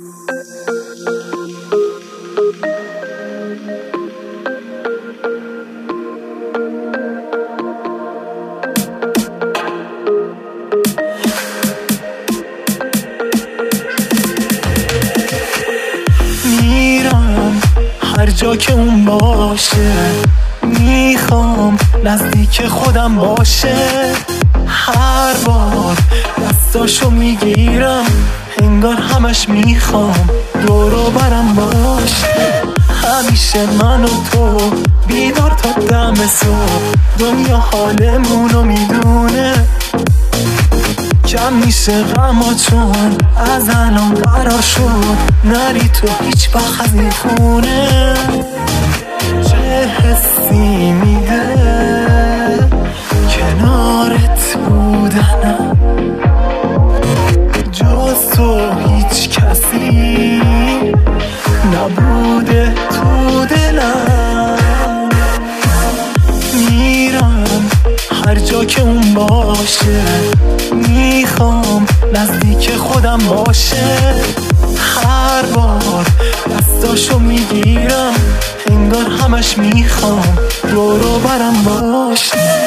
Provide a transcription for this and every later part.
میرم هر جا که اون باشه، میخوام نزدیک خودم باشه. هر بار دستاشو میگیرم انگار همش میخوام دورو برم باشه. همیشه من و تو بیدار تا دم صبح، دنیا حالمونو میدونه. کم میشه غما چون از الان قرار شد نری تو هیچ وقت از این خونه. چه حسی میده کنارت بودنم، جز تو هیچ کسی نبوده تو دلم. میرم هر جا که اون باشه، میخوام نزدیک خودم باشه. هر بار دستاشو میگیرم انگار همش میخوام دورو برم باشه.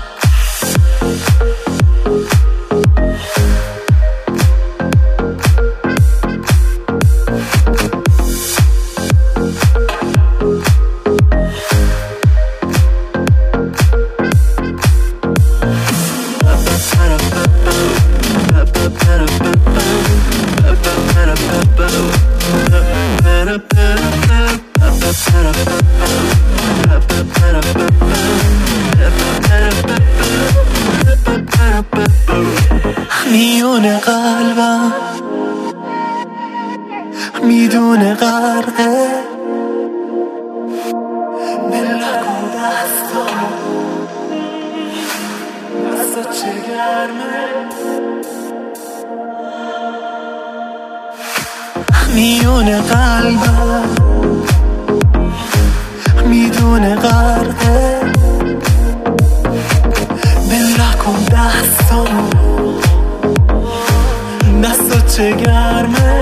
میونه قلبم میدونه غرقه، بلک و دستا چه گرمه. میونه قلبم میدونه غرقه، بلک و دستا چه گرمه.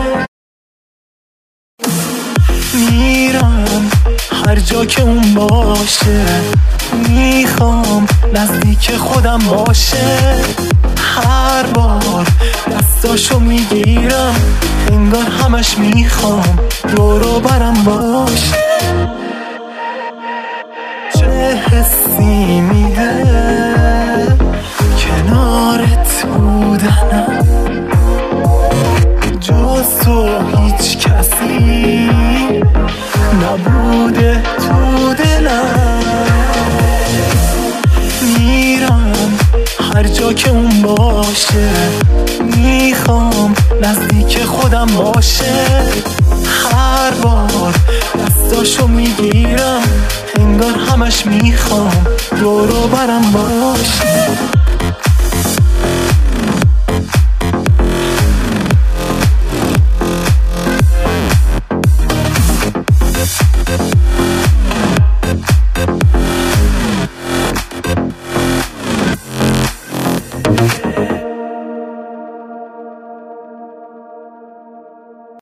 میرم هر جا که اون باشه، میخوام نزدیک خودم باشه. هر بار دستاشو میگیرم انگار همش میخوام دورو برم باشه. چه حسی میده کنارت بودنم، جز تو هیچ کسی نبوده تو دلم. میرم هر جا که اون باشه، میخوام نزدیک خودم باشه. هر بار دستاشو میگیرم انگار همش میخوام دورو برم باشه.